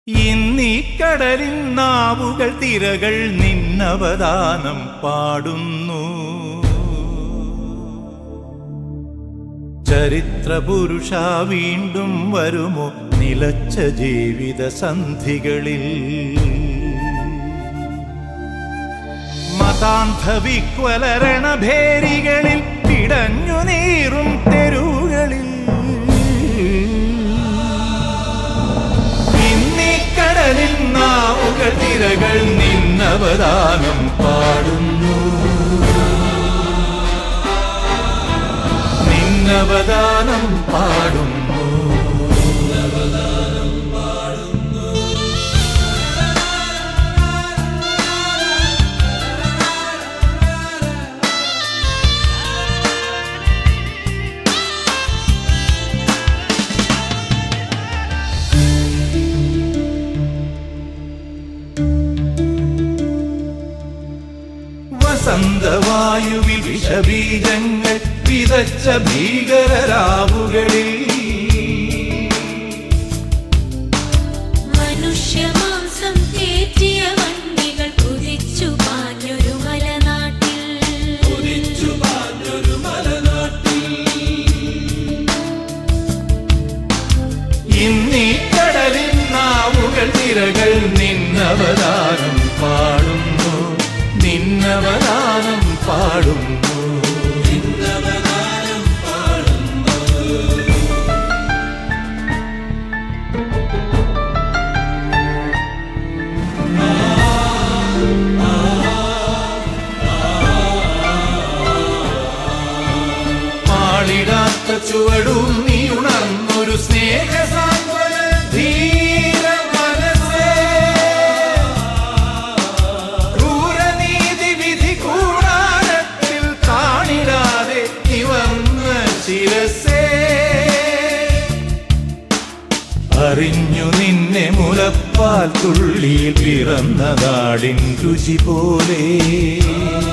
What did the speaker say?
ഇന്നീ കടലിൻ നാവുകൾ തിരകൾ നിന്നവദാനം പാടുന്നു. ചരിത്രപുരുഷ വീണ്ടും വരുമോ നിലച്ച ജീവിത സന്ധികളിൽ? മതാന്ധവിക്വലരണഭേരികളിൽ പിടഞ്ഞു നീറും തെരുവുകളിൽ ഇന്നീ കടലിൻ നാവുകൾ തിരകൾ നിന്നവദാനം പാടുന്നു. നിന്നവദാനം പാടുന്നു. വസന്തവായുവിൽ വിഷബീജങ്ങൾ വിതച്ച ഭീകരരാവുകളിൽ മനുഷ്യമാംസം തേറ്റിയ വണ്ടികൾ കുതിച്ചു പാഞ്ഞൊരു മലനാട്ടിൽ ഇന്നീ കടലിൻ നാവുകൾ തിരകൾ നിന്നവദാനം പാടുന്നു. നിന്നവദാനം പാടുന്നു. നിന്നവദാനം പാടുന്നു. മാളിടാത്ത ചുവടും നീ ഉണർന്നൊരു സ്നേഹസാന്ത്വന ധീര മനസ്സേ. ക്രൂരനീതി വിധി കൂടാരത്തിൽ കാണിടാതെ നിവർന്ന ശിരസേ. അറിഞ്ഞു നിന്നെ മുലപ്പാൽ തുള്ളിയിൽ പിറന്ന നാടിൻ രുചി പോലെ